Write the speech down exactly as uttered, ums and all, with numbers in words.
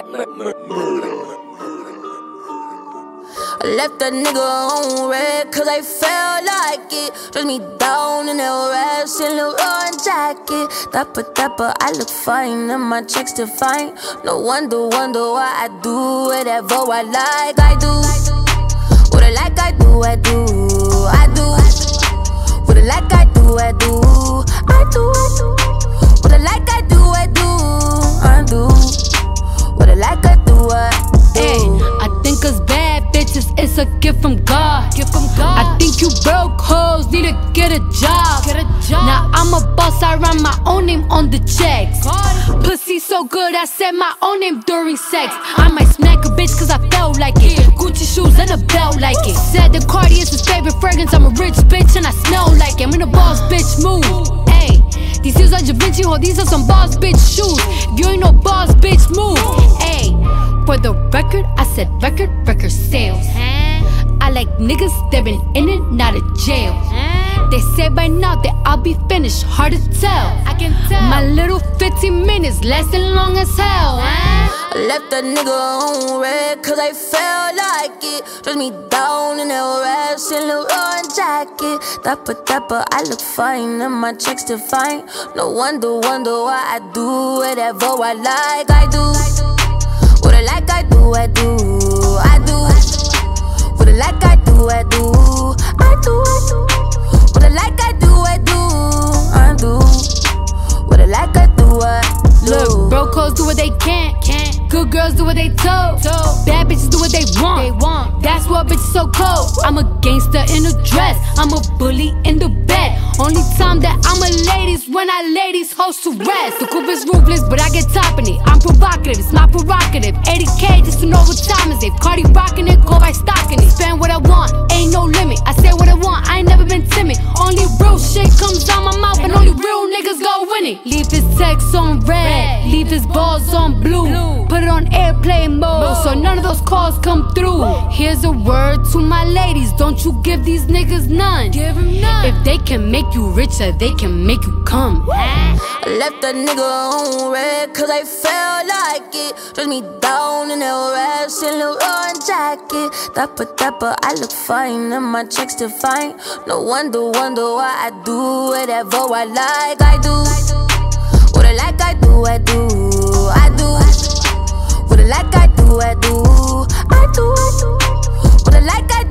I left that nigga on red cause I felt like it. Dress me down in that rest in the roaring jacket. Dapper, dapper, I look fine and my checks define. No wonder, wonder why I do whatever I like. I do what I like, I do, I do, I do what I like, I do, I do, I do, I do what I like, I do, I do, I do what I like, I do, I do. Ay, I think us bad bitches, it's a gift from God. Gift from God. I think you broke hoes need to get a job. Get a job. Now I'm a boss, I write my own name on the checks. God. Pussy so good, I said my own name during sex. I might smack a bitch cause I felt like it. Gucci shoes and a belt like it. Said the Cardi is his favorite fragrance. I'm a rich bitch and I smell like it. I'm in a boss bitch mood. Ay, these heels are Da Vinci, ho, these are some boss bitch shoes. If you ain't no boss bitch move. Ay, for the record, I said record, record sales. I like niggas that been in and out of jail. They say by now that I'll be finished, hard to tell. I can tell. My little fifteen minutes lasting long as hell. I left that nigga on red cause I felt like it. Dress me down in that rest in the roaring jacket. Dapper, dapper, I look fine and my checks define. No wonder, wonder why I do whatever I like. I do what I like, I do, I do, I do what I like, I do, I do, I do, I do what I like, I do, I do, I do what I like, I do, I do. Look, broke hoes do what they can, can. Good girls do what they told. told. Bad bitches do what they want. They want. That's why bitches so cold. I'm a gangster in a dress. I'm a bully in the bed. Only time that I'm a ladies when I lay these hoes to rest. The coupe is ruthless, but I get top in it. I'm provocative, it's my prerogative. eighty K just to know what time is it. Cardi rockin' it, go by stocking it. Spend what I want, ain't no limit. I say what I want, I ain't never been timid. Only real shit comes out my mouth, and only real niggas go win it. Leave his text on red, leave his balls on blue. Put it on airplane mode, so none of those calls come through. Here's a word to my ladies, don't you give these niggas none. Give them none. If they can make you richer, they can make you come. I left that nigga on red cause I felt like it. Dress me down in that rest in the roaring jacket. Dapper, dapper, I look fine and my checks define. No wonder, wonder why I do whatever I like. I do what I like, I do, I do, I do what I like, I do, I do, I do, I do what I like, I do.